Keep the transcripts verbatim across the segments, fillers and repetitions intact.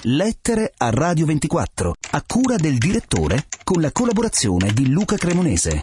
Lettere a Radio ventiquattro, a cura del direttore, con la collaborazione di Luca Cremonese.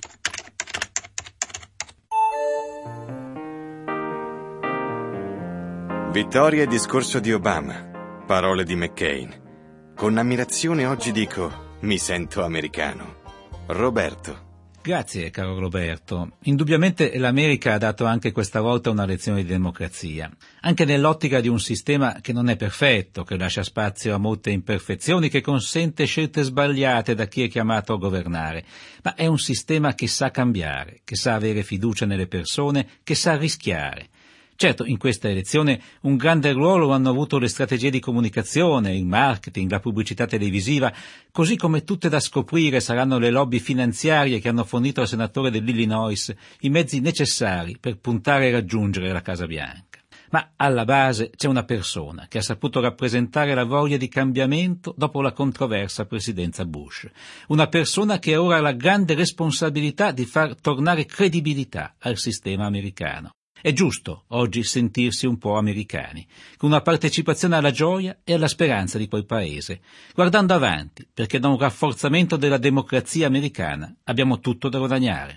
Vittoria e discorso di Obama. Parole di McCain. Con ammirazione oggi dico, mi sento americano. Roberto. Grazie, caro Roberto. Indubbiamente l'America ha dato anche questa volta una lezione di democrazia, anche nell'ottica di un sistema che non è perfetto, che lascia spazio a molte imperfezioni, che consente scelte sbagliate da chi è chiamato a governare, ma è un sistema che sa cambiare, che sa avere fiducia nelle persone, che sa rischiare. Certo, in questa elezione un grande ruolo hanno avuto le strategie di comunicazione, il marketing, la pubblicità televisiva, così come tutte da scoprire saranno le lobby finanziarie che hanno fornito al senatore dell'Illinois i mezzi necessari per puntare e raggiungere la Casa Bianca. Ma alla base c'è una persona che ha saputo rappresentare la voglia di cambiamento dopo la controversa presidenza Bush. Una persona che ora ha la grande responsabilità di far tornare credibilità al sistema americano. È giusto oggi sentirsi un po' americani, con una partecipazione alla gioia e alla speranza di quel paese, guardando avanti, perché da un rafforzamento della democrazia americana abbiamo tutto da guadagnare.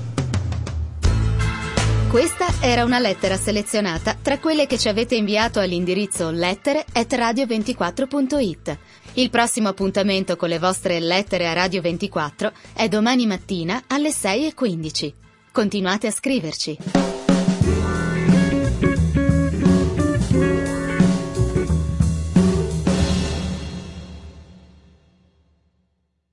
Questa era una lettera selezionata tra quelle che ci avete inviato all'indirizzo lettere at radio ventiquattro punto it. Il prossimo appuntamento con le vostre lettere a Radio ventiquattro è domani mattina alle sei e quindici. Continuate a scriverci.